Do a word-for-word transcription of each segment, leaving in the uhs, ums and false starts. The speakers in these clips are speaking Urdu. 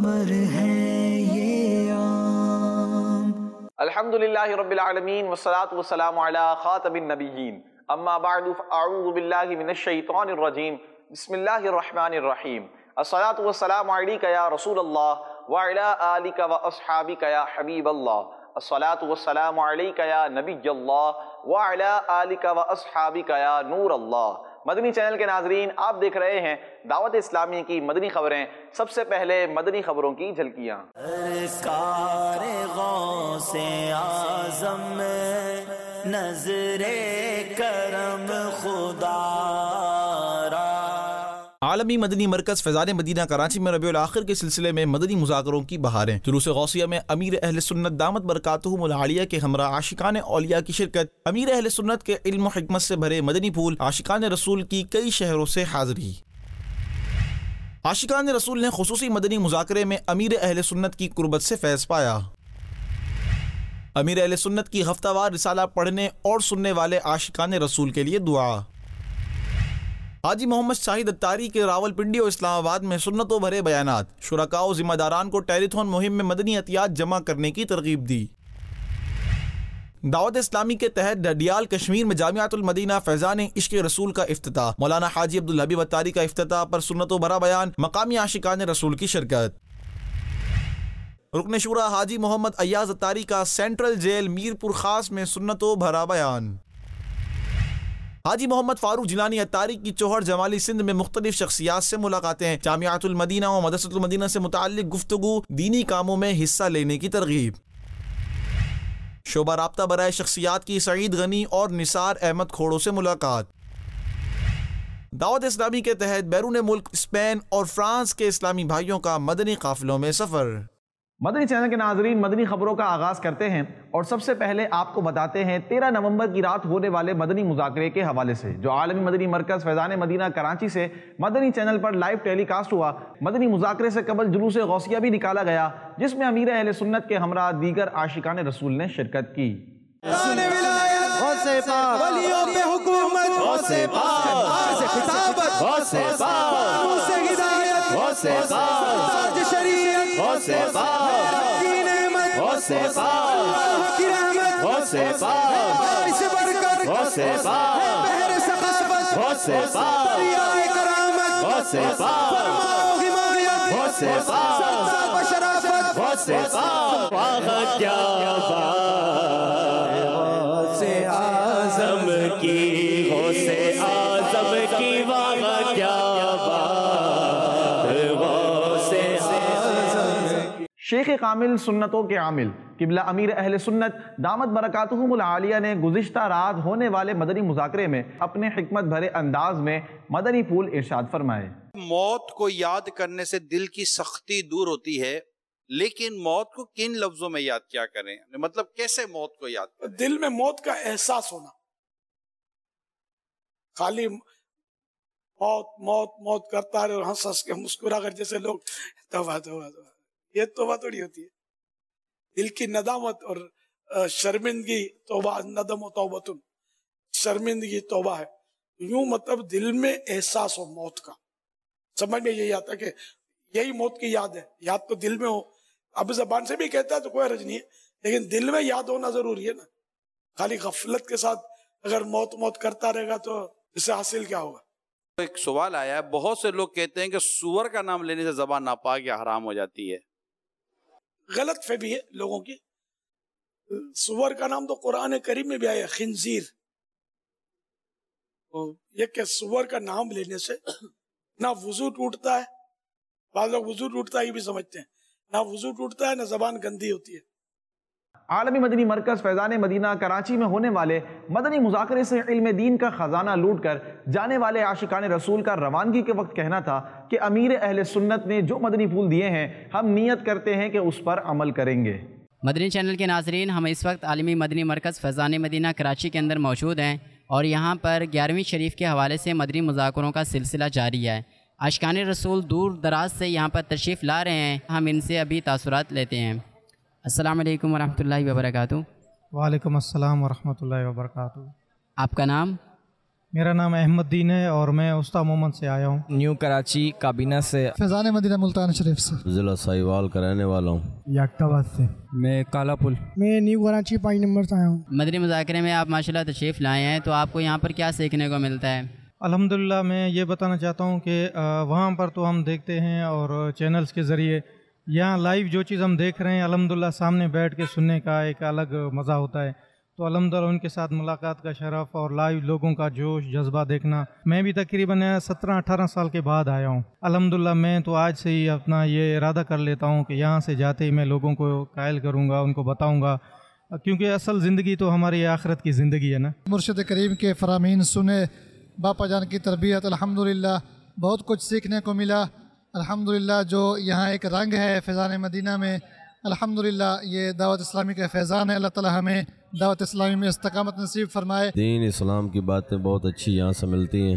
خبر ہے یہ عام۔ الحمدللہ رب العالمین والصلاة والسلام علی خاتم النبیین، اما بعد فاعوذ باللہ من الشیطان الرجیم، بسم اللہ الرحمن الرحیم۔ الصلاة والسلام علیک یا رسول اللہ وعلی آلک واصحابک یا حبیب اللہ۔ الصلاة والسلام علیک یا نبی اللہ وعلی آلک واصحابک یا نور اللہ۔ مدنی چینل کے ناظرین، آپ دیکھ رہے ہیں دعوت اسلامی کی مدنی خبریں۔ سب سے پہلے مدنی خبروں کی جھلکیاں۔ سرکار غوث اعظم میں نظر کرم خدا را۔ عالمی مدنی مرکز فیضان مدینہ کراچی میں ربیع الاخر کے سلسلے میں مدنی مذاکروں کی بہاریں۔ جلوس غوثیہ میں امیر اہل سنت دامت برکاتہم العالیہ کے ہمراہ عاشقان اولیاء کی شرکت۔ امیر اہل سنت کے علم و حکمت سے بھرے مدنی پھول عاشقان رسول کی کئی شہروں سے حاضری۔ عاشقان رسول نے خصوصی مدنی مذاکرے میں امیر اہل سنت کی قربت سے فیض پایا۔ امیر اہل سنت کی ہفتہ وار رسالہ پڑھنے اور سننے والے عاشقان رسول کے لیے دعا۔ حاجی محمد شاہد اتاری کے راول پنڈی اور اسلام آباد میں سنتوں بھرے بیانات۔ شرکاء و ذمہ داران کو ٹیلیتھون مہم میں مدنی عطیات جمع کرنے کی ترغیب دی۔ دعوت اسلامی کے تحت ڈڈیال کشمیر میں جامعۃ المدینہ فیضان عشق رسول کا افتتاح۔ مولانا حاجی عبدالحبیب اتاری کا افتتاح پر سنتوں بھرا بیان، مقامی عاشقان رسول کی شرکت۔ رکن شورا حاجی محمد ایاز اتاری کا سینٹرل جیل میرپور خاص میں سنتوں بھرا بیان۔ حاجی محمد فاروق جیلانی اتاری کی چوہر جمالی سندھ میں مختلف شخصیات سے ملاقاتیں۔ جامعۃ المدینہ و مدرسۃ المدینہ سے متعلق گفتگو، دینی کاموں میں حصہ لینے کی ترغیب۔ شعبہ رابطہ برائے شخصیات کی سعید غنی اور نثار احمد کھوڑوں سے ملاقات۔ دعوت اسلامی کے تحت بیرون ملک اسپین اور فرانس کے اسلامی بھائیوں کا مدنی قافلوں میں سفر۔ مدنی چینل کے ناظرین، مدنی خبروں کا آغاز کرتے ہیں اور سب سے پہلے آپ کو بتاتے ہیں تیرہ نومبر کی رات ہونے والے مدنی مذاکرے کے حوالے سے، جو عالمی مدنی مرکز فیضان مدینہ کراچی سے مدنی چینل پر لائیو ٹیلی کاسٹ ہوا۔ مدنی مذاکرے سے قبل جلوس غوثیہ بھی نکالا گیا، جس میں امیر اہل سنت کے ہمراہ دیگر عاشقان رسول نے شرکت کی۔ شیخ کامل سنتوں کے عامل قبلہ امیر اہل سنت دامت برکاتہم العالیہ نے گزشتہ رات ہونے والے مدنی مذاکرے میں اپنے حکمت بھرے انداز میں مدنی پھول ارشاد فرمائے۔ موت کو یاد کرنے سے دل کی سختی دور ہوتی ہے، لیکن موت کو کن لفظوں میں یاد کیا کریں؟ مطلب کیسے موت کو یاد کریں؟ دل میں موت کا احساس ہونا، خالی موت موت موت کرتا رہے اور ہنس ہنس کے مسکرا کر جیسے لوگ توبہ توبہ توبہ، یہ توبہ تھوڑی ہوتی ہے۔ دل کی ندامت اور شرمندگی توبہ، ندم و توبتن، شرمندگی توبہ ہے۔ یوں مطلب دل میں احساس ہو موت کا، سمجھ میں یہی آتا کہ یہی موت کی یاد ہے۔ یاد تو دل میں ہو، اب زبان سے بھی کہتا ہے تو کوئی حرج نہیں ہے، لیکن دل میں یاد ہونا ضروری ہے نا۔ خالی غفلت کے ساتھ اگر موت موت کرتا رہے گا تو اس سے حاصل کیا ہوگا؟ ایک سوال آیا ہے، بہت سے لوگ کہتے ہیں کہ سور کا نام لینے سے زبان ناپاک یا حرام ہو جاتی ہے۔ غلط فہمی ہے لوگوں کی۔ سور کا نام تو قرآن کریم میں بھی آیا، خنزیر۔ یہ کہ سور کا نام لینے سے نہ وضو ٹوٹتا ہے، بعض لوگ وضو ٹوٹتا ہے یہ بھی سمجھتے ہیں، نہ وضو ٹوٹتا ہے نہ زبان گندی ہوتی ہے۔ عالمی مدنی مرکز فیضان مدینہ کراچی میں ہونے والے مدنی مذاکرے سے علم دین کا خزانہ لوٹ کر جانے والے عاشقان رسول کا روانگی کے وقت کہنا تھا کہ امیر اہل سنت نے جو مدنی پھول دیے ہیں، ہم نیت کرتے ہیں کہ اس پر عمل کریں گے۔ مدنی چینل کے ناظرین، ہم اس وقت عالمی مدنی مرکز فیضان مدینہ کراچی کے اندر موجود ہیں اور یہاں پر گیارہویں شریف کے حوالے سے مدنی مذاکروں کا سلسلہ جاری ہے۔ عاشقان رسول دور دراز سے یہاں پر تشریف لا رہے ہیں، ہم ان سے ابھی تاثرات لیتے ہیں۔ السلام علیکم ورحمۃ اللہ وبرکاتہ۔ وعلیکم السلام ورحمۃ اللہ وبرکاتہ۔ آپ کا نام؟ میرا نام احمد دین ہے اور میں استا محمد سے آیا ہوں، نیو کراچی کابینہ سے۔ فیضان مدینہ ملتان شریف سے۔ ضلع ساہیوال کا رہنے والا ہوں۔ یاکتا آباد سے۔ میں کالا پل۔ میں نیو کراچی پانچ نمبر سے آیا ہوں۔ مدنی مذاکرے میں آپ ماشاءاللہ تشریف لائے ہیں، تو آپ کو یہاں پر کیا سیکھنے کو ملتا ہے؟ الحمدللہ میں یہ بتانا چاہتا ہوں کہ وہاں پر تو ہم دیکھتے ہیں اور چینلز کے ذریعے، یہاں لائیو جو چیز ہم دیکھ رہے ہیں الحمدللہ سامنے بیٹھ کے سننے کا ایک الگ مزہ ہوتا ہے، تو الحمدللہ ان کے ساتھ ملاقات کا شرف اور لائیو لوگوں کا جوش جذبہ دیکھنا۔ میں بھی تقریباً سترہ اٹھارہ سال کے بعد آیا ہوں الحمدللہ۔ میں تو آج سے ہی اپنا یہ ارادہ کر لیتا ہوں کہ یہاں سے جاتے ہی میں لوگوں کو قائل کروں گا، ان کو بتاؤں گا، کیونکہ اصل زندگی تو ہماری آخرت کی زندگی ہے نا۔ مرشد کریم کے فرامین سنے، باپا جان کی تربیت، الحمدللہ بہت کچھ سیکھنے کو ملا۔ الحمدللہ جو یہاں ایک رنگ ہے فیضان مدینہ میں، الحمدللہ یہ دعوت اسلامی کا فیضان ہے۔ اللہ تعالی ہمیں دعوت اسلامی میں استقامت نصیب فرمائے۔ دین اسلام کی باتیں بہت اچھی یہاں سے ملتی ہیں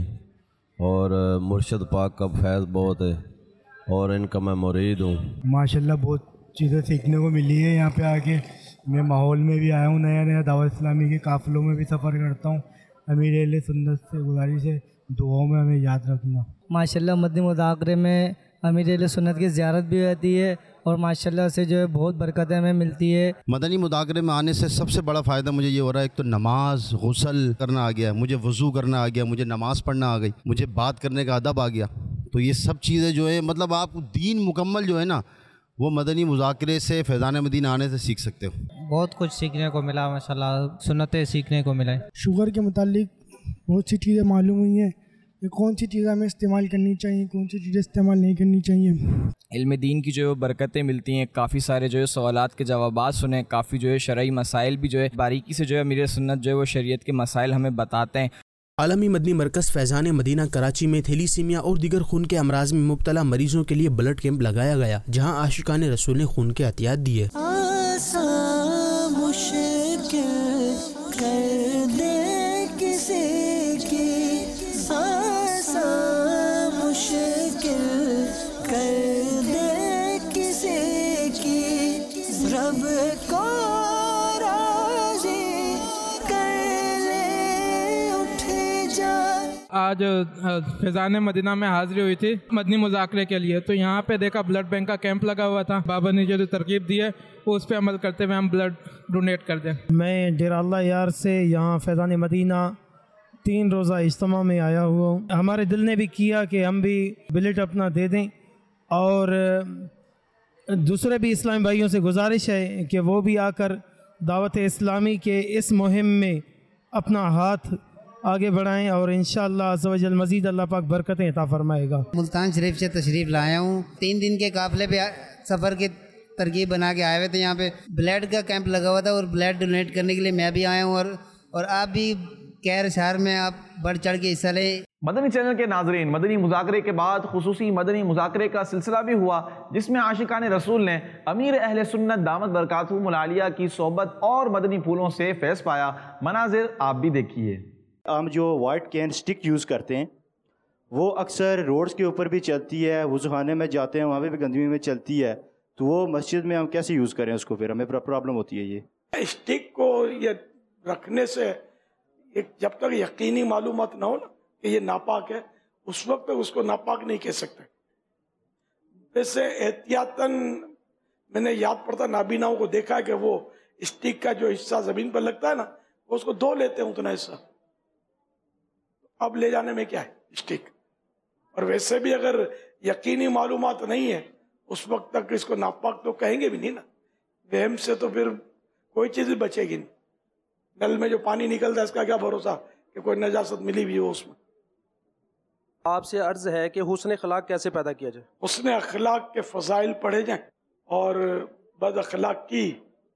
اور مرشد پاک کا فیض بہت ہے اور ان کا میں مرید ہوں۔ ماشاءاللہ بہت چیزیں سیکھنے کو ملی ہے یہاں پہ آ کے۔ میں ماحول میں بھی آیا ہوں، نیا نیا دعوت اسلامی کے قافلوں میں بھی سفر کرتا ہوں۔ امیر اہل سنت سے گزارش ہے دعاؤں میں ہمیں یاد رکھنا۔ ماشاءاللہ مدنی مذاکرے میں امیر اہل سنت کی زیارت بھی ہوتی ہے اور ماشاءاللہ سے جو ہے بہت برکتیں ہمیں ملتی ہے۔ مدنی مذاکرے میں آنے سے سب سے بڑا فائدہ مجھے یہ ہو رہا ہے، ایک تو نماز غسل کرنا آ گیا، مجھے وضو کرنا آ گیا، مجھے نماز پڑھنا آ گئی، مجھے بات کرنے کا ادب آ گیا۔ تو یہ سب چیزیں جو ہے مطلب آپ دین مکمل جو ہے نا وہ مدنی مذاکرے سے فیضان مدینہ آنے سے سیکھ سکتے ہو۔ بہت کچھ سیکھنے کو ملا ماشاءاللہ، سنتیں سیکھنے کو ملے۔ شوگر کے متعلق بہت سی چیزیں معلوم ہوئی ہیں کہ کون سی چیزیں ہمیں استعمال کرنی چاہیے، کون سی چیزیں استعمال نہیں کرنی چاہیے۔ علم دین کی جو برکتیں ملتی ہیں، کافی سارے جو ہے سوالات کے جوابات سنے، کافی جو ہے شرعی مسائل بھی جو ہے باریکی سے جو ہے امیر سنت جو ہے وہ شریعت کے مسائل ہمیں بتاتے ہیں۔ عالمی مدنی مرکز فیضان مدینہ کراچی میں تھیلیسیمیا اور دیگر خون کے امراض میں مبتلا مریضوں کے لیے بلڈ کیمپ لگایا گیا، جہاں عاشقان رسول نے خون کے عطیات دیے۔ آج فیضان مدینہ میں حاضری ہوئی تھی مدنی مذاکرے کے لیے، تو یہاں پہ دیکھا بلڈ بینک کا کیمپ لگا ہوا تھا۔ بابا نے جو ترغیب دی ہے وہ اس پہ عمل کرتے ہوئے ہم بلڈ ڈونیٹ کر دیں۔ میں ڈیرہ اللہ یار سے یہاں فیضان مدینہ تین روزہ اجتماع میں آیا ہوا ہوں۔ ہمارے دل نے بھی کیا کہ ہم بھی بلڈ اپنا دے دیں، اور دوسرے بھی اسلامی بھائیوں سے گزارش ہے کہ وہ بھی آ کر دعوت اسلامی کے اس مہم میں اپنا ہاتھ آگے بڑھائیں، اور انشاءاللہ عز و جل مزید اللہ پاک برکتیں عطا فرمائے گا۔ ملتان شریف سے تشریف لایا ہوں، تین دن کے قافلے پہ سفر کی ترکیب بنا کے آئے ہوئے تھے۔ یہاں پہ بلڈ کا کیمپ لگا ہوا تھا اور بلڈ ڈونیٹ کرنے کے لیے میں بھی آیا ہوں، اور اور آپ بھی کیر شہر میں آپ بڑھ چڑھ کے حصہ لیں۔ مدنی چینل کے ناظرین، مدنی مذاکرے کے بعد خصوصی مدنی مذاکرے کا سلسلہ بھی ہوا، جس میں عاشقان رسول نے امیر اہل سنت دامت برکاتہم العالیہ کی صحبت اور مدنی پھولوں سے فیض پایا۔ مناظر آپ بھی دیکھیے۔ ہم جو وائٹ کین سٹک یوز کرتے ہیں وہ اکثر روڈز کے اوپر بھی چلتی ہے، وضو خانے میں جاتے ہیں وہاں پہ بھی گندگی میں چلتی ہے، تو وہ مسجد میں ہم کیسے یوز کریں اس کو؟ پھر ہمیں پرابلم ہوتی ہے۔ یہ اسٹک کو یہ رکھنے سے ایک جب تک یقینی معلومات نہ ہو نا کہ یہ ناپاک ہے، اس وقت تک اس کو ناپاک نہیں کہہ سکتے۔ ویسے احتیاطاً میں نے یاد پڑتا نابیناؤں کو دیکھا کہ وہ اسٹک کا جو حصہ زمین پر لگتا ہے نا وہ اس کو دھو لیتے ہیں اتنا حصہ، اب لے جانے میں کیا ہے اسٹک۔ اور ویسے بھی اگر یقینی معلومات نہیں ہے اس وقت تک اس کو ناپاک تو کہیں گے بھی نہیں نا، وہم سے تو پھر کوئی چیز بھی بچے گی نہیں۔ نل میں جو پانی نکلتا ہے اس کا کیا بھروسہ کہ کوئی نجاست ملی بھی ہو اس میں۔ آپ سے عرض ہے کہ حسن اخلاق کیسے پیدا کیا جائے؟ حسن اخلاق کے فضائل پڑھے جائیں اور بد اخلاق کی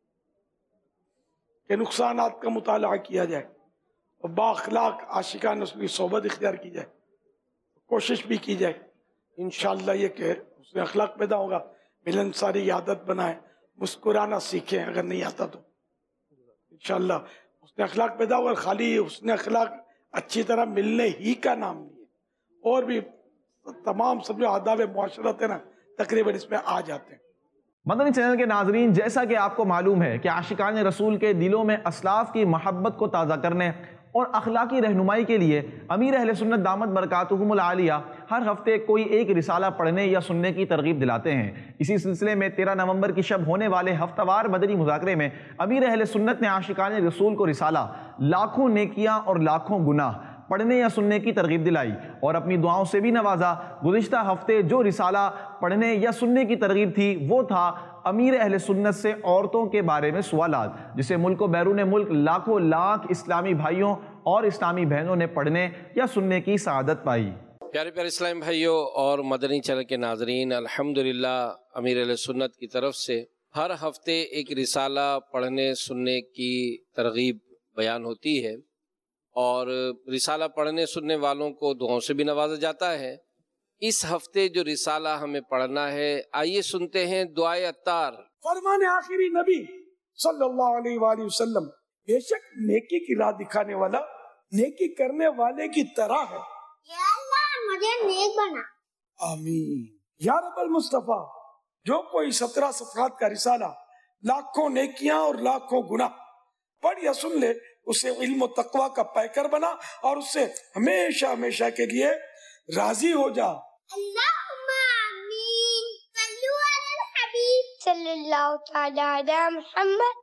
کے نقصانات کا مطالعہ کیا جائے، اور با اخلاق عاشقان رسول کی صحبت اختیار کی جائے، کوشش بھی کی جائے۔ انشاءاللہ یہ کہ حسن اخلاق پیدا ہوگا، ملنساری کی عادت بنائیں، مسکرانا سیکھیں اگر نہیں آتا تو انشاءاللہ حسن اخلاق پیدا ہوگا۔ خالی حسن اخلاق اچھی طرح ملنے ہی کا نام نہیں ہے، اور بھی تمام سب جو آداب معاشرت ہے نا تقریباً اس میں آ جاتے ہیں۔ مدنی چینل کے ناظرین، جیسا کہ آپ کو معلوم ہے کہ عاشقان رسول کے دلوں میں اسلاف کی محبت کو تازہ کرنے اور اخلاقی رہنمائی کے لیے امیر اہل سنت دامت برکاتہم العالیہ ہر ہفتے کوئی ایک رسالہ پڑھنے یا سننے کی ترغیب دلاتے ہیں۔ اسی سلسلے میں تیرہ نومبر کی شب ہونے والے ہفتہ وار مدنی مذاکرے میں امیر اہل سنت نے عاشقان رسول کو رسالہ لاکھوں نیکیاں اور لاکھوں گناہ پڑھنے یا سننے کی ترغیب دلائی اور اپنی دعاؤں سے بھی نوازا۔ گزشتہ ہفتے جو رسالہ پڑھنے یا سننے کی ترغیب تھی وہ تھا امیر اہل سنت سے عورتوں کے بارے میں سوالات، جسے ملک و بیرون ملک لاکھوں لاکھ اسلامی بھائیوں اور اسلامی بہنوں نے پڑھنے یا سننے کی سعادت پائی۔ پیارے پیارے اسلام بھائیوں اور مدنی چینل کے ناظرین، الحمدللہ امیر اہل سنت کی طرف سے ہر ہفتے ایک رسالہ پڑھنے سننے کی ترغیب بیان ہوتی ہے اور رسالہ پڑھنے سننے والوں کو دعاؤں سے بھی نوازا جاتا ہے۔ اس ہفتے جو رسالہ ہمیں پڑھنا ہے، آئیے سنتے ہیں دعائے عطار۔ فرمان آخری نبی صلی اللہ علیہ وآلہ وسلم، بے شک نیکی کی راہ دکھانے والا نیکی کرنے والے کی طرح ہے۔ یا اللہ مجھے نیک بنا۔ آمین۔ یا رب المصطفیٰ، جو کوئی سترہ صفحات کا رسالہ لاکھوں نیکیاں اور لاکھوں گناہ پڑھ یا سن لے، اسے علم و تقوی کا پیکر بنا اور اس سے ہمیشہ ہمیشہ کے لیے راضی ہو جا۔ اللہم آمین۔ صلو علی الحبیب صلی اللہ تعالی علی محمد۔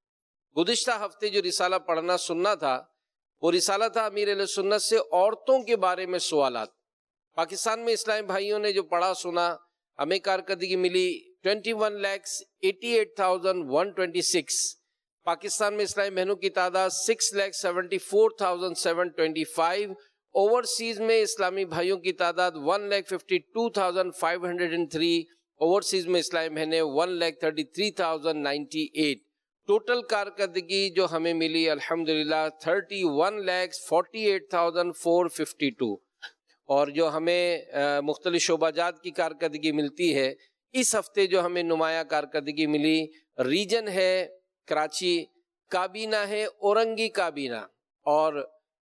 گزشتہ ہفتے جو رسالہ پڑھنا سننا تھا وہ رسالہ تھا امیر اہل سنت سے عورتوں کے بارے میں سوالات۔ پاکستان میں اسلامی بھائیوں نے جو پڑھا سنا، ہمیں کارکردگی ملی twenty one lakhs eighty eight thousand one twenty six. Pakistan میں اسلامی بہنوں کی تعداد six lakh seventy four thousand seven twenty five. Overseas میں اسلامی بھائیوں کی تعداد one lakh fifty two thousand five hundred and three. Overseas میں اسلامی بہنیں one lakh thirty three thousand ninety eight. Total کارکردگی جو ہمیں ملی الحمدللہ thirty one lakh forty eight thousand four fifty two. اور جو ہمیں مختلف شعبہ جات کی کارکردگی ملتی ہے، اس ہفتے جو ہمیں نمایاں کارکردگی ملی، ریجن ہے کراچی، کابینہ ہے اورنگی کابینہ، اور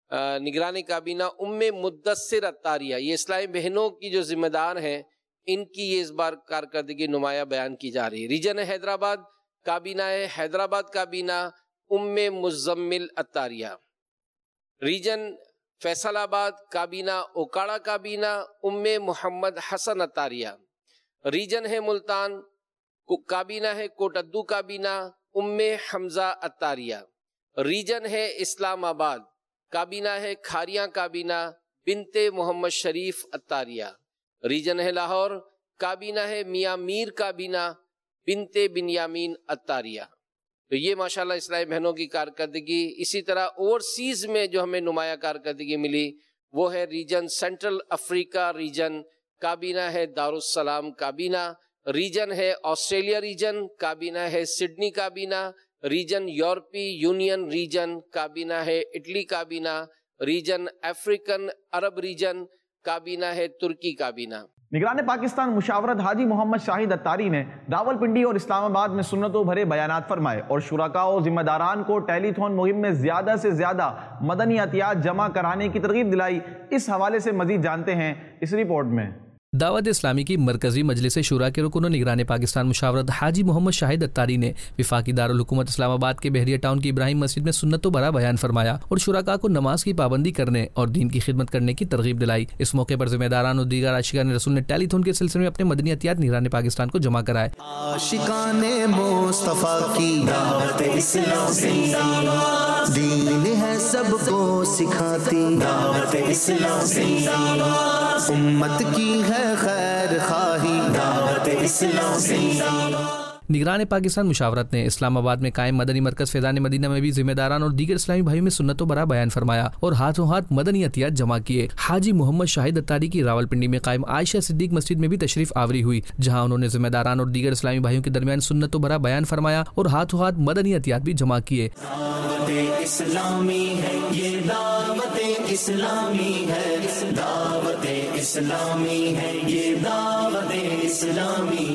نگرانی کابینہ ام مدثر عطاریہ۔ یہ اسلامی بہنوں کی جو ذمہ دار ہیں، ان کی یہ اس بار کارکردگی نمایاں بیان کی جا رہی ہے۔ ریجن ہے حیدرآباد، کابینہ ہے حیدرآباد کابینہ ام مزمل عطاریہ۔ ریجن فیصل آباد، کابینہ اوکاڑا کابینہ ام محمد حسن عطاریہ۔ ریجن ہے ملتان، کابینہ ہے کوٹدو کابینہ ام حمزہ عطاریہ۔ ریجن ہے اسلام آباد، کابینہ ہے کھاریاں کابینہ بنت محمد شریف عطاریہ۔ ریجن ہے لاہور، کابینہ ہے میاں میر کابینہ بنت بنیامین عطاریہ۔ تو یہ ماشاءاللہ اسلامی بہنوں کی کارکردگی۔ اسی طرح اوورسیز میں جو ہمیں نمایاں کارکردگی ملی وہ ہے ریجن سینٹرل افریقہ ریجن، کابینہ ہے دارالسلام کابینہ۔ ریجن ہے آسٹریلیا ریجن، کابینہ ہے سڈنی کابینہ۔ ریجن یورپی یونین ریجن، کابینہ ہے اٹلی کابینہ۔ ریجن افریقن عرب ریجن، کابینہ ہے ترکی کابینہ۔ نگران پاکستان مشاورت حاجی محمد شاہد عطاری نے راول پنڈی اور اسلام آباد میں سنتوں بھرے بیانات فرمائے اور شرکاء و ذمہ داران کو ٹیلی تھون مہم میں زیادہ سے زیادہ مدنی عطیات جمع کرانے کی ترغیب دلائی۔ اس حوالے سے مزید جانتے ہیں اس رپورٹ میں۔ دعوت اسلامی کی مرکزی مجلس شورا کے رکن و نگران پاکستان مشاورت حاجی محمد شاہد عطاری نے وفاقی دارالحکومت اسلام آباد کے بحریہ ٹاؤن کی ابراہیم مسجد میں سنتوں بھرا بیان فرمایا اور شرکاء کو نماز کی پابندی کرنے اور دین کی خدمت کرنے کی ترغیب دلائی۔ اس موقع پر ذمہ داران اور دیگر عاشقان رسول نے ٹیلی تھون کے سلسلے میں اپنے مدنی عطیات نگران پاکستان کو جمع کرائے۔ عاشقان مصطفیٰ کی دعوت اسلامی دین ہے سب کو سکھاتی، دعوت اسلامی امت کی ہے خیر خواہی، دعوت اسلامی۔ نگران پاکستان مشاورت نے اسلام آباد میں قائم مدنی مرکز فیضان مدینہ میں بھی ذمہ داران اور دیگر اسلامی بھائیوں میں سنتوں بھرا بیان فرمایا اور ہاتھوں ہاتھ مدنی عطیات جمع کیے۔ حاجی محمد شاہد عطاری کی راول پنڈی میں قائم عائشہ صدیق مسجد میں بھی تشریف آوری ہوئی، جہاں انہوں نے ذمہ داران اور دیگر اسلامی بھائیوں کے درمیان سنتوں بھرا بیان فرمایا اور ہاتھوں ہاتھ مدنی عطیات بھی جمع کیے۔ دعوت اسلامی ہے یہ، دعوت اسلامی ہے، دعوت اسلامی ہے یہ، دعوت اسلامی ہے۔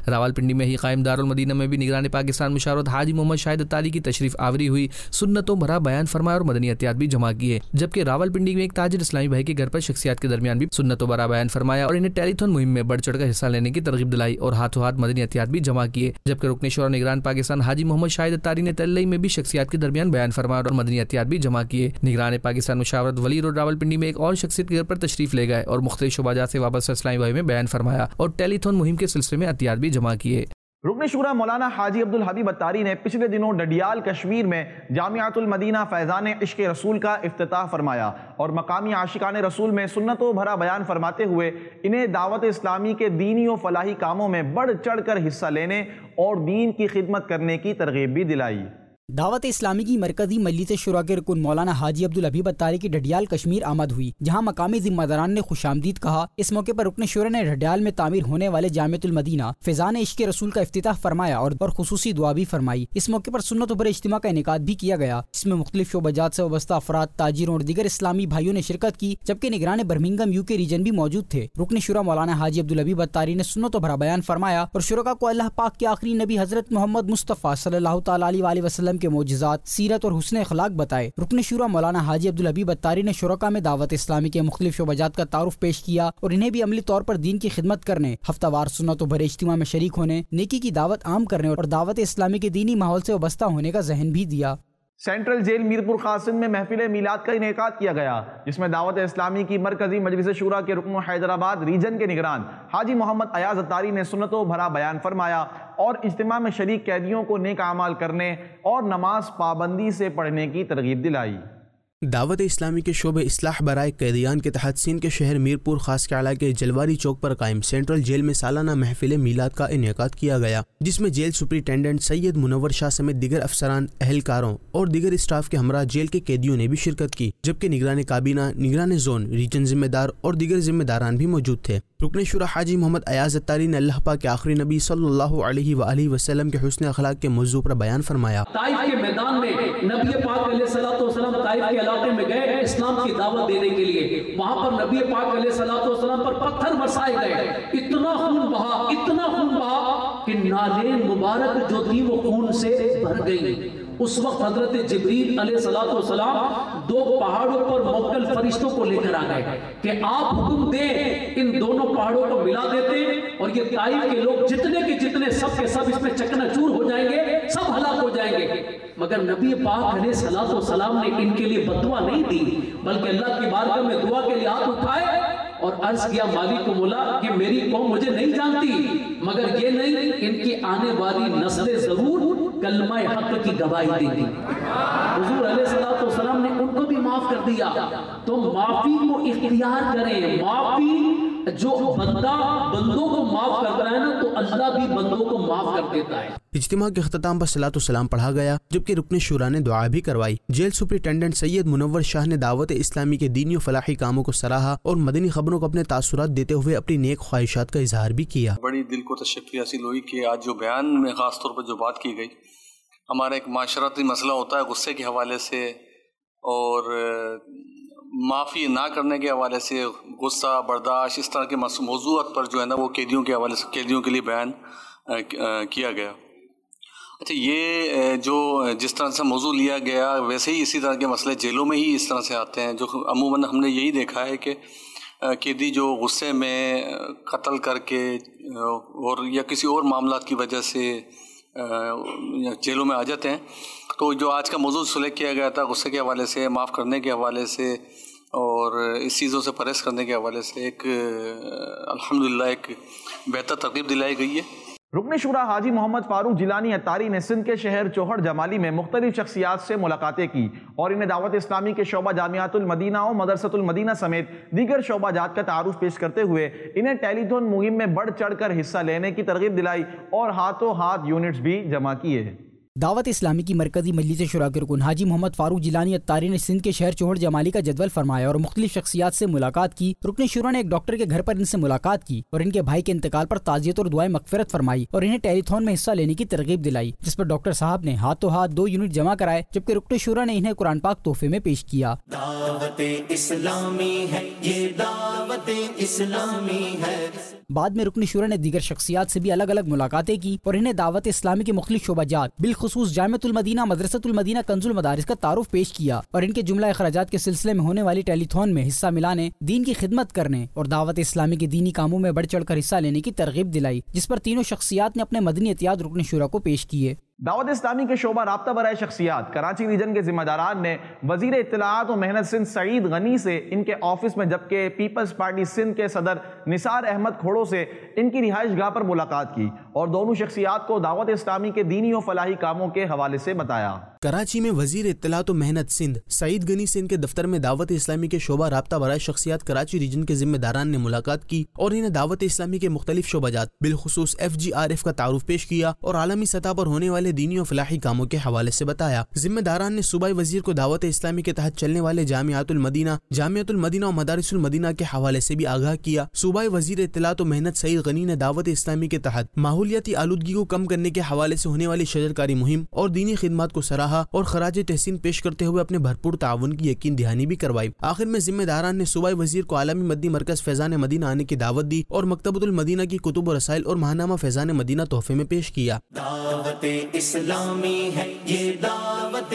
راولپنڈی میں ہی قائم دارالمدینہ میں بھی نگران پاکستان مشاورت حاجی محمد شاہد اتاری کی تشریف آوری ہوئی، سنتوں بھرا بیان فرمایا اور مدنی احتیاط بھی جمع کیے، جبکہ راولپنڈی میں ایک تاجر اسلامی بھائی کے گھر پر شخصیات کے درمیان بھی سنتوں بھرا بیان فرمایا اور انہیں ٹیلی تھون مہم میں بڑھ چڑھ کر حصہ لینے کی ترغیب دلائی اور ہاتھوں ہاتھ مدنی احتیاط بھی جمع کیے، جبکہ رکن شورا نگران پاکستان حاجی محمد شاہد اتاری نے تلئی میں بھی شخصیات کے درمیان بیان فرمایا اور مدنی احتیاط بھی جمع کیے۔ نگران پاکستان مشاورت ولی روڈ راولپنڈی میں ایک اور شخصیت کے گھر پر تشریف لے گئے اور مختلف شعبہ جات سے وابستہ اسلامی بھائی میں بیان فرمایا اور ٹیلی تھون مہم کے سلسلے میں احتیاط بھی جمع کیے۔ رکن شورا مولانا حاجی عبدالحبیب اتاری نے پچھلے دنوں ڈڈیال کشمیر میں جامعۃ المدینہ فیضان عشق رسول کا افتتاح فرمایا اور مقامی عاشقان رسول میں سنتوں بھرا بیان فرماتے ہوئے انہیں دعوت اسلامی کے دینی و فلاحی کاموں میں بڑھ چڑھ کر حصہ لینے اور دین کی خدمت کرنے کی ترغیب بھی دلائی۔ دعوت اسلامی کی مرکزی مجلس شورا کے رکن مولانا حاجی عبدالحبیب اتاری کی ڈڈیال کشمیر آمد ہوئی، جہاں مقامی ذمہ داران نے خوش آمدید کہا۔ اس موقع پر رکن شورا نے ڈڈیال میں تعمیر ہونے والے جامعۃ المدینہ فیضان عشق رسول کا افتتاح فرمایا اور خصوصی دعا بھی فرمائی۔ اس موقع پر سنت و بر اجتماع کا انعقاد بھی کیا گیا، جس میں مختلف شعبہ جات سے وابستہ افراد، تاجروں اور دیگر اسلامی بھائیوں نے شرکت کی، جبکہ نگران برمنگم یو کے ریجن بھی موجود تھے۔ رکن شورا مولانا حاجی عبدالحبیب اتاری نے سنت و بھرا بیان فرمایا اور شرکاء کو اللہ پاک کے آخری نبی حضرت محمد مصطفیٰ صلی اللہ تعالیٰ علیہ وآلہ وسلم کے معجزات، سیرت اور حسن اخلاق بتائے۔ رکن شورا مولانا حاجی عبدالحبیب اتاری نے شرکاء میں دعوت اسلامی کے مختلف شعبہ جات کا تعارف پیش کیا اور انہیں بھی عملی طور پر دین کی خدمت کرنے، ہفتہ وار سنت و بھرے اجتماع میں شریک ہونے، نیکی کی دعوت عام کرنے اور دعوت اسلامی کے دینی ماحول سے وابستہ ہونے کا ذہن بھی دیا۔ سینٹرل جیل میرپور خاصن میں محفل میلاد کا انعقاد کیا گیا، جس میں دعوت اسلامی کی مرکزی مجلس شورا کے رکن حیدرآباد ریجن کے نگران حاجی محمد ایاز اتاری نے سنتوں بھرا بیان فرمایا اور اجتماع میں شریک قیدیوں کو نیک اعمال کرنے اور نماز پابندی سے پڑھنے کی ترغیب دلائی۔ دعوت اسلامی کے شعبہ اصلاح برائے قیدیان کے تحت سندھ کے شہر میرپور خاص کے علاقے جلواری چوک پر قائم سینٹرل جیل میں سالانہ محفل میلاد کا انعقاد کیا گیا، جس میں جیل سپرنٹینڈنٹ سید منور شاہ سمیت دیگر افسران، اہلکاروں اور دیگر اسٹاف کے ہمراہ جیل کے قیدیوں نے بھی شرکت کی، جبکہ نگران کابینہ، نگران زون، ریجن ذمہ دار اور دیگر ذمہ داران بھی موجود تھے۔ رکن شورا حاجی محمد ایاز اتاری نے اللہ پاک کے آخری نبی صلی اللہ علیہ وآلہ وسلم کے حسن اخلاق کے موضوع پر بیان فرمایا۔ طائف کے میدان میں نبی پاک علیہ الصلوۃ والسلام طائف کے علاقے میں گئے اسلام کی دعوت دینے کے لیے، وہاں پر نبی پاک علیہ الصلوۃ والسلام پر پتھر برسائے گئے، اتنا خون بہا اتنا خون بہا کہ نالین مبارک جو تھی وہ خون سے بھر گئی۔ اس وقت حضرت جبریل علیہ الصلوۃ والسلام دو پہاڑوں پر موکل فرشتوں کو لے کر آ گئے کہ آپ حکم دیں ان دونوں پہاڑوں کو ملا دیتے اور یہ طائف کے لوگ جتنے کے جتنے سب کے سب اس میں چکنا چور ہو جائیں گے، سب ہلاک ہو جائیں گے۔ مگر نبی پاک علیہ الصلوۃ والسلام نے ان کے لیے بددعا نہیں دی، بلکہ اللہ کی بارگاہ میں دعا کے لیے ہاتھ اٹھائے اور عرض کیا مالک و مولا کہ میری قوم مجھے نہیں جانتی، مگر یہ نہیں ان کی آنے والی نسلیں ضرور کلمہ حق کی گواہی دیں گی۔ حضور علیہ الصلوۃ والسلام نے ان کو بھی معاف کر دیا۔ تو معافی کو اختیار کریں، معافی جو بندہ بندوں کو معاف کرتا ہے نا تو اللہ بھی بندوں کو معاف کر دیتا ہے۔ اجتماع کے اختتام پر صلاۃ والسلام پڑھا گیا، جبکہ رکن شورا نے دعا بھی کروائی۔ جیل سپرنٹینڈنٹ سید منور شاہ نے دعوت اسلامی کے دینی و فلاحی کاموں کو سراہا اور مدنی خبروں کو اپنے تاثرات دیتے ہوئے اپنی نیک خواہشات کا اظہار بھی کیا۔ بڑی دل کو تشفی حاصل ہوئی کہ آج جو بیان میں خاص طور پر جو بات کی گئی، ہمارا ایک معاشرتی مسئلہ ہوتا ہے غصے کے حوالے سے اور معافی نہ کرنے کے حوالے سے، غصہ برداشت اس طرح کے موضوعات پر جو ہے نا وہ قیدیوں کے حوالے سے قیدیوں کے لیے بیان کیا گیا۔ اچھا، یہ جو جس طرح سے موضوع لیا گیا ویسے ہی اسی طرح کے مسئلے جیلوں میں ہی اس طرح سے آتے ہیں، جو عموماً ہم نے یہی دیکھا ہے کہ قیدی جو غصے میں قتل کر کے اور یا کسی اور معاملات کی وجہ سے جیلوں میں آ جاتے ہیں، تو جو آج کا موضوع سلیکٹ کیا گیا تھا غصے کے حوالے سے، معاف کرنے کے حوالے سے اور اس چیزوں سے پرہیز کرنے کے حوالے سے ایک الحمدللہ ایک بہتر ترغیب دلائی گئی ہے۔ رکن شورا حاجی محمد فاروق جیلانی اتاری نے سندھ کے شہر چوہڑ جمالی میں مختلف شخصیات سے ملاقاتیں کی اور انہیں دعوت اسلامی کے شعبہ جامعۃ المدینہ اور مدرسۃ المدینہ سمیت دیگر شعبہ جات کا تعارف پیش کرتے ہوئے انہیں ٹیلی تھون مہم میں بڑھ چڑھ کر حصہ لینے کی ترغیب دلائی اور ہاتھوں ہاتھ یونٹس بھی جمع کیے۔ دعوت اسلامی کی مرکزی مجلس شورا کے رکن حاجی محمد فاروق جیلانی اتاری نے سندھ کے شہر چوہڑ جمالی کا جدول فرمایا اور مختلف شخصیات سے ملاقات کی۔ رکن شورا نے ایک ڈاکٹر کے گھر پر ان سے ملاقات کی اور ان کے بھائی کے انتقال پر تعزیت اور دعائیں مغفرت فرمائی اور انہیں ٹیلی تھون میں حصہ لینے کی ترغیب دلائی، جس پر ڈاکٹر صاحب نے ہاتھوں ہاتھ دو یونٹ جمع کرائے، جبکہ رکن شورا نے انہیں قرآن پاک تحفے میں پیش کیا۔ دعوت اسلامی ہے یہ، دعوت اسلامی ہے۔ بعد میں رکن شورا نے دیگر شخصیات سے بھی الگ الگ ملاقاتیں کی اور انہیں دعوت اسلامی کے مختلف شعبہ جات بالخصوص جامعۃ المدینہ، مدرسۃ المدینہ، کنز المدارس کا تعارف پیش کیا اور ان کے جملہ اخراجات کے سلسلے میں ہونے والی ٹیلی تھون میں حصہ ملانے، دین کی خدمت کرنے اور دعوت اسلامی کے دینی کاموں میں بڑھ چڑھ کر حصہ لینے کی ترغیب دلائی، جس پر تینوں شخصیات نے اپنے مدنی عطیات رکن شورا کو پیش کیے۔ دعوت اسلامی کے شعبہ رابطہ برائے شخصیات کراچی ریجن کے ذمہ داران نے وزیر اطلاعات و محنت سندھ سعید غنی سے ان کے آفس میں، جبکہ پیپلز پارٹی سندھ کے صدر نثار احمد کھوڑو سے ان کی رہائش گاہ پر ملاقات کی اور دونوں شخصیات کو دعوت اسلامی کے دینی و فلاحی کاموں کے حوالے سے بتایا۔ کراچی میں وزیر اطلاعات و محنت سندھ سعید غنی سے ان کے دفتر میں دعوت اسلامی کے شعبہ رابطہ برائے شخصیات کراچی ریجن کے ذمہ داران نے ملاقات کی اور انہیں دعوت اسلامی کے مختلف شعبہ جات بالخصوص ایف جی آر ایف کا تعارف پیش کیا اور عالمی سطح پر ہونے والے دینی و فلاحی کاموں کے حوالے سے بتایا۔ ذمہ داران نے صوبائی وزیر کو دعوت اسلامی کے تحت چلنے والے جامعات المدینہ، جامعۃ المدینہ و مدارس المدینہ کے حوالے سے بھی آگاہ کیا۔ صوبائی وزیر اطلاعات و محنت سعید غنی نے دعوت اسلامی کے تحت ماحولیاتی آلودگی کو کم کرنے کے حوالے سے ہونے والی شجرکاری مہم اور دینی خدمات کو سراہا اور خراج تحسین پیش کرتے ہوئے اپنے بھرپور تعاون کی یقین دہانی بھی کروائی۔ آخر میں ذمہ داران نے صوبائی وزیر کو عالمی مدنی مرکز فیضان مدینہ آنے کی دعوت دی اور مکتبۃ المدینہ کی کتب و رسائل اور ماہنامہ فیضان مدینہ تحفے میں پیش کیا۔ دعوت اسلامی ہے یہ، دعوت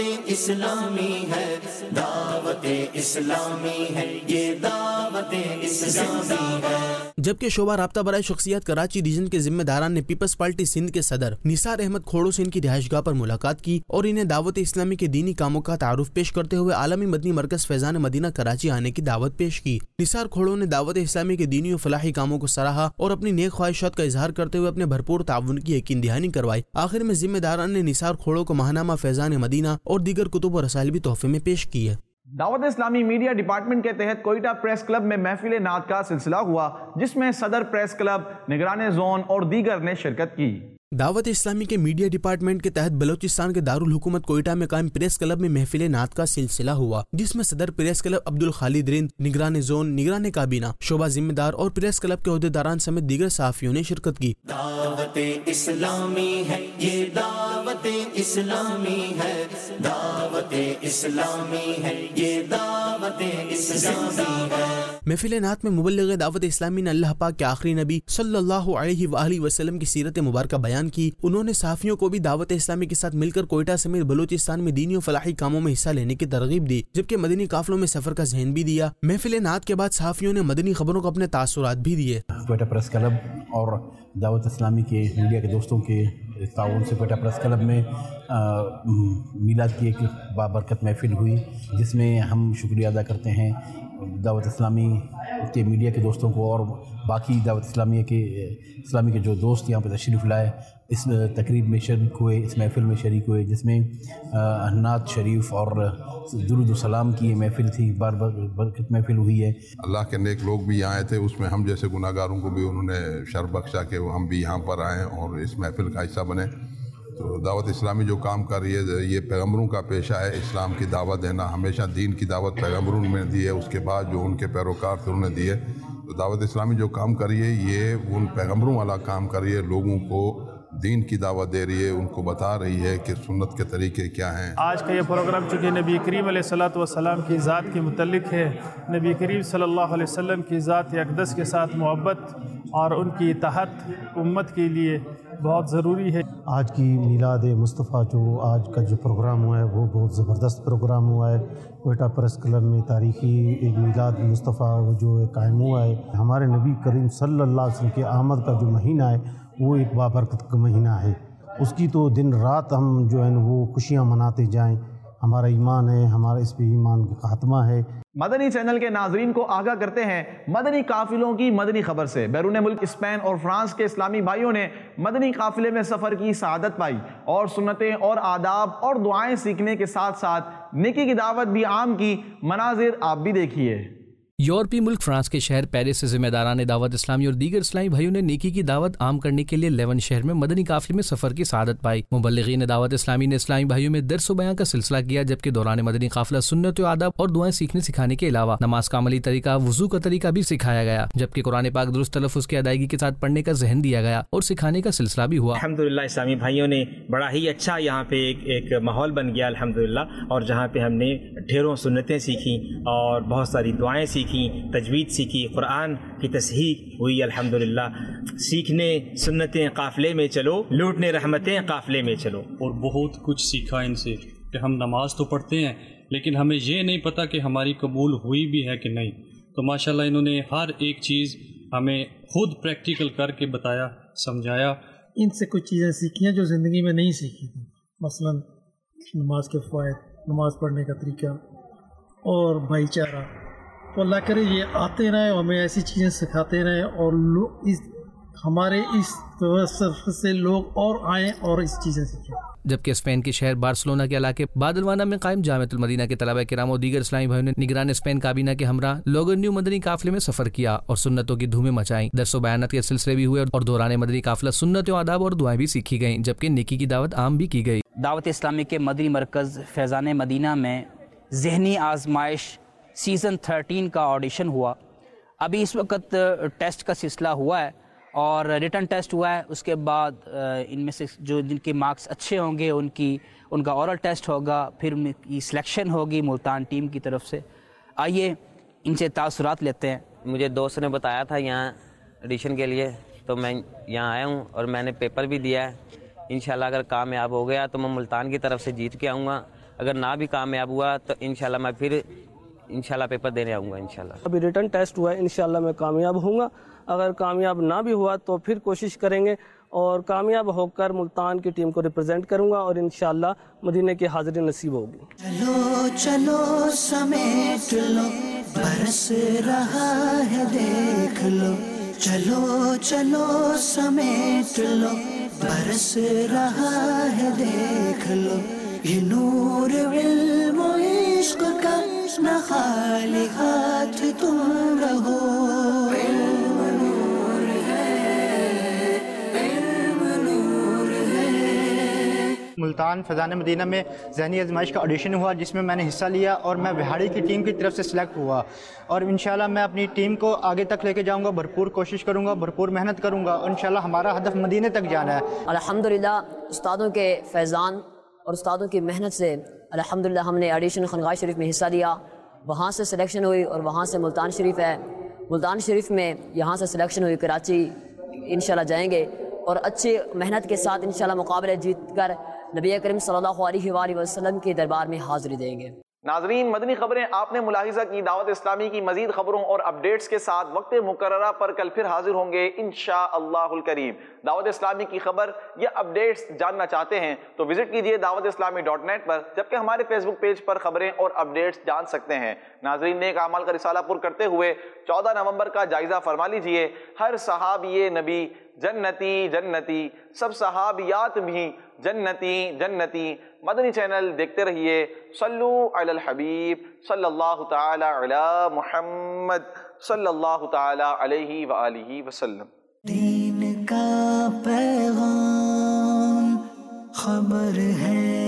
اسلامی ہے، دعوت اسلامی ہے یہ، دعوت اسلامی ہے۔ جبکہ شعبہ رابطہ برائے شخصیات کراچی ریجن کے ذمہ داران نے پیپلز پارٹی سندھ کے صدر نثار احمد کھوڑو سے ان کی رہائش گاہ پر ملاقات کی اور انہیں دعوت اسلامی کے دینی کاموں کا تعارف پیش کرتے ہوئے عالمی مدنی مرکز فیضان مدینہ کراچی آنے کی دعوت پیش کی۔ نثار کھوڑو نے دعوت اسلامی کے دینی و فلاحی کاموں کو سراہا اور اپنی نیک خواہشات کا اظہار کرتے ہوئے اپنے بھرپور تعاون کی یقین دہانی کروائی۔ آخر میں ذمہ داران نے نثار کھوڑو کو ماہنامہ فیضان مدینہ اور دیگر کتب و رسائل بھی تحفے میں پیش کیے۔ دعوت اسلامی میڈیا ڈپارٹمنٹ کے تحت کوئٹہ پریس کلب میں محفل نعت کا سلسلہ ہوا، جس میں صدر پریس کلب، نگران زون اور دیگر نے شرکت کی۔ دعوت اسلامی کے میڈیا ڈپارٹمنٹ کے تحت بلوچستان کے دارالحکومت کوئٹہ میں قائم پریس کلب میں محفل نعت کا سلسلہ ہوا، جس میں صدر پریس کلب عبدالخالد رند، نگران زون، نگران کابینہ، شعبہ ذمہ دار اور پریس کلب کے عہدیداران سمیت دیگر صحافیوں نے شرکت کی۔ دعوت اسلامی ہے یہ، دعوت اسلامی ہے، دعوت اسلامی ہے یہ، دعوت اسلامی ہے۔ محفل نعت میں مبلغ دعوت اسلامی نے اللہ پاک کے آخری نبی صلی اللہ علیہ وآلہ وسلم کی سیرت مبارکہ بیان کی۔ انہوں نے صحافیوں کو بھی دعوت اسلامی کے ساتھ مل کر کوئٹہ سمیت بلوچستان میں دینی و فلاحی کاموں میں حصہ لینے کی ترغیب دی، جبکہ مدنی قافلوں میں سفر کا ذہن بھی دیا۔ محفل نعت کے بعد صحافیوں نے مدنی خبروں کو اپنے تاثرات بھی دیے۔ کوئٹہ پریس کلب اور دعوت اسلامی کے میڈیا کے دوستوں کے تعاون سے کوئٹہ پریس کلب میں میلاد کی ایک بابرکت محفل ہوئی، جس میں ہم شکریہ ادا کرتے ہیں دعوت اسلامی کے میڈیا کے دوستوں کو اور باقی دعوت اسلامیہ کے اسلامی کے جو دوست یہاں پہ تشریف لائے، اس تقریب میں شریک ہوئے، اس محفل میں شریک ہوئے، جس میں نعت شریف اور درود و سلام کی یہ محفل تھی، بار بار برکت محفل ہوئی ہے۔ اللہ کے نیک لوگ بھی یہاں آئے تھے، اس میں ہم جیسے گناہ گاروں کو بھی انہوں نے شرف بخشا کہ ہم بھی یہاں پر آئیں اور اس محفل کا حصہ بنیں۔ تو دعوت اسلامی جو کام کر رہی ہے یہ پیغمبروں کا پیشہ ہے، اسلام کی دعوت دینا، ہمیشہ دین کی دعوت پیغمبروں نے دی ہے، اس کے بعد جو ان کے پیروکار تھے انہوں نے دی ہے۔ تو دعوت اسلامی جو کام کر رہی ہے یہ ان پیغمبروں والا کام کر رہی ہے، لوگوں کو دین کی دعوت دے رہی ہے، ان کو بتا رہی ہے کہ سنت کے طریقے کیا ہیں۔ آج کا یہ پروگرام چونکہ نبی کریم علیہ الصلوۃ والسلام کی ذات کے متعلق ہے، نبی کریم صلی اللہ علیہ وسلم کی ذات اقدس کے ساتھ محبت اور ان کی اطاعت امت کے لیے بہت ضروری ہے۔ آج کی میلاد مصطفیٰ جو آج کا جو پروگرام ہوا ہے وہ بہت زبردست پروگرام ہوا ہے۔ کوئٹہ پریس کلب میں تاریخی ایک میلاد مصطفیٰ جو قائم ہوا ہے۔ ہمارے نبی کریم صلی اللہ علیہ وسلم کے آمد کا جو مہینہ ہے وہ ایک بابرکت کا مہینہ ہے، اس کی تو دن رات ہم جو ہے وہ خوشیاں مناتے جائیں۔ ہمارا ایمان ہے، ہمارا اس پہ ایمان کا خاتمہ ہے۔ مدنی چینل کے ناظرین کو آگاہ کرتے ہیں مدنی قافلوں کی مدنی خبر سے۔ بیرون ملک اسپین اور فرانس کے اسلامی بھائیوں نے مدنی قافلے میں سفر کی سعادت پائی اور سنتیں اور آداب اور دعائیں سیکھنے کے ساتھ ساتھ نیکی کی دعوت بھی عام کی۔ مناظر آپ بھی دیکھیے۔ یورپی ملک فرانس کے شہر پیرس سے ذمہ داران دعوت اسلامی اور دیگر اسلامی بھائیوں نے نیکی کی دعوت عام کرنے کے لیے لیون شہر میں مدنی قافلے میں سفر کی سعادت پائی۔ مبلغین دعوت اسلامی نے اسلامی بھائیوں میں درس و بیان کا سلسلہ کیا، جبکہ دوران مدنی قافلہ سنت و آداب اور دعائیں سیکھنے سکھانے کے علاوہ نماز کا عملی طریقہ، وضو کا طریقہ بھی سکھایا گیا، جبکہ قرآن پاک درست تلفظ کی ادائیگی کے ساتھ پڑھنے کا ذہن دیا گیا اور سکھانے کا سلسلہ بھی ہوا۔ الحمدللہ اسلامی بھائیوں نے بڑا ہی اچھا یہاں پہ ایک ایک ماحول بن گیا الحمدللہ، اور جہاں پہ ہم نے ڈھیروں سنتیں سیکھیں اور بہت ساری دعائیں سیکھیں، تجوید سیکھی، قرآن کی تصحیح ہوئی الحمدللہ۔ سیکھنے سنتیں قافلے میں چلو، لوٹنے رحمتیں قافلے میں چلو۔ اور بہت کچھ سیکھا ان سے کہ ہم نماز تو پڑھتے ہیں لیکن ہمیں یہ نہیں پتہ کہ ہماری قبول ہوئی بھی ہے کہ نہیں، تو ماشاءاللہ انہوں نے ہر ایک چیز ہمیں خود پریکٹیکل کر کے بتایا، سمجھایا۔ ان سے کچھ چیزیں سیکھی ہیں جو زندگی میں نہیں سیکھی تھیں، مثلا نماز کے فوائد، نماز پڑھنے کا طریقہ اور بھائی چارہ۔ تو اللہ کرے یہ آتے رہیں اور ہمیں ایسی چیزیں سکھاتے رہیں اور لوگ اس ہمارے اس سفر سے لوگ اور آئیں اور اس چیزیں سیکھیں۔ جبکہ اسپین کے شہر بارسلونا کے علاقے بادلوانا میں قائم جامعۃ المدینہ کے طلبہ کرام اور دیگر اسلامی بھائیوں نے نگران اسپین کابینہ کے ہمراہ لوگرنیو مدنی قافلے میں سفر کیا اور سنتوں کی دھومیں مچائیں، درس و بیانات کے سلسلے بھی ہوئے اور دوران مدنی قافلہ سنت و آداب اور دعائیں بھی سیکھی گئیں، جبکہ نیکی کی دعوت عام بھی کی گئی۔ دعوت اسلامی کے مدنی مرکز فیضان مدینہ میں ذہنی آزمائش سیزن تھرٹین کا آڈیشن ہوا۔ ابھی اس وقت ٹیسٹ کا سلسلہ ہوا ہے اور ریٹن ٹیسٹ ہوا ہے، اس کے بعد ان میں سے جو جن کے مارکس اچھے ہوں گے ان کی ان کا اورل ٹیسٹ ہوگا، پھر ان کی سلیکشن ہوگی ملتان ٹیم کی طرف سے۔ آئیے ان سے تاثرات لیتے ہیں۔ مجھے دوست نے بتایا تھا یہاں ایڈیشن کے لیے، تو میں یہاں آیا ہوں اور میں نے پیپر بھی دیا ہے۔ انشاءاللہ اگر کامیاب ہو گیا تو میں ملتان کی طرف سے جیت کے آؤں گا، اگر نہ بھی کامیاب ہوا تو انشاءاللہ میں پھر انشاءاللہ پیپر دینے آؤں گا انشاءاللہ۔ ابھی ریٹن ٹیسٹ ہوا ہے، انشاءاللہ میں کامیاب ہوں گا، اگر کامیاب نہ بھی ہوا تو پھر کوشش کریں گے اور کامیاب ہو کر ملتان کی ٹیم کو ریپرزینٹ کروں گا اور انشاءاللہ مدینے کی حاضری نصیب ہوگی۔ چلو چلو سمیٹ لو، برس رہا ہے دیکھ لو، چلو چلو سمیٹ لو، برس رہا ہے دیکھ لو، یہ نور علم و عشق کا نہ خالی ہاتھ تم رہو۔ علم نور ہے، علم نور ہے۔ ملتان فیضان مدینہ میں ذہنی آزمائش کا آڈیشن ہوا جس میں میں نے حصہ لیا اور میں بہاڑی کی ٹیم کی طرف سے سلیکٹ ہوا، اور انشاءاللہ میں اپنی ٹیم کو آگے تک لے کے جاؤں گا، بھرپور کوشش کروں گا، بھرپور محنت کروں گا، اور انشاءاللہ ہمارا ہدف مدینے تک جانا ہے۔ الحمدللہ استادوں کے فیضان اور استادوں کی محنت سے الحمدللہ ہم نے آڈیشن خانقاہ شریف میں حصہ لیا، وہاں سے سلیکشن ہوئی اور وہاں سے ملتان شریف ہے، ملتان شریف میں یہاں سے سلیکشن ہوئی، کراچی انشاءاللہ جائیں گے اور اچھی محنت کے ساتھ انشاءاللہ مقابلے جیت کر نبی کریم صلی اللہ علیہ وآلہ وسلم کے دربار میں حاضری دیں گے۔ ناظرین، مدنی خبریں آپ نے ملاحظہ کی، دعوت اسلامی کی مزید خبروں اور اپڈیٹس کے ساتھ وقت مقررہ پر کل پھر حاضر ہوں گے انشاءاللہ الکریم۔ دعوت اسلامی کی خبر یا اپڈیٹس جاننا چاہتے ہیں تو وزٹ کیجئے دعوت اسلامی ڈاٹ نیٹ پر، جبکہ ہمارے فیس بک پیج پر خبریں اور اپڈیٹس جان سکتے ہیں۔ ناظرین، نیک اعمال کا رسالہ پر کرتے ہوئے چودہ نومبر کا جائزہ فرما لیجئے۔ ہر صحابی نبی جنتی جنتی، سب صحابیات بھی جنتی جنتی۔ مدنی چینل دیکھتے رہیے۔ صلو علی الحبیب صلی اللہ تعالی علی محمد صلی اللہ تعالی علیہ وآلہ وسلم۔ دین کا پیغام خبر ہے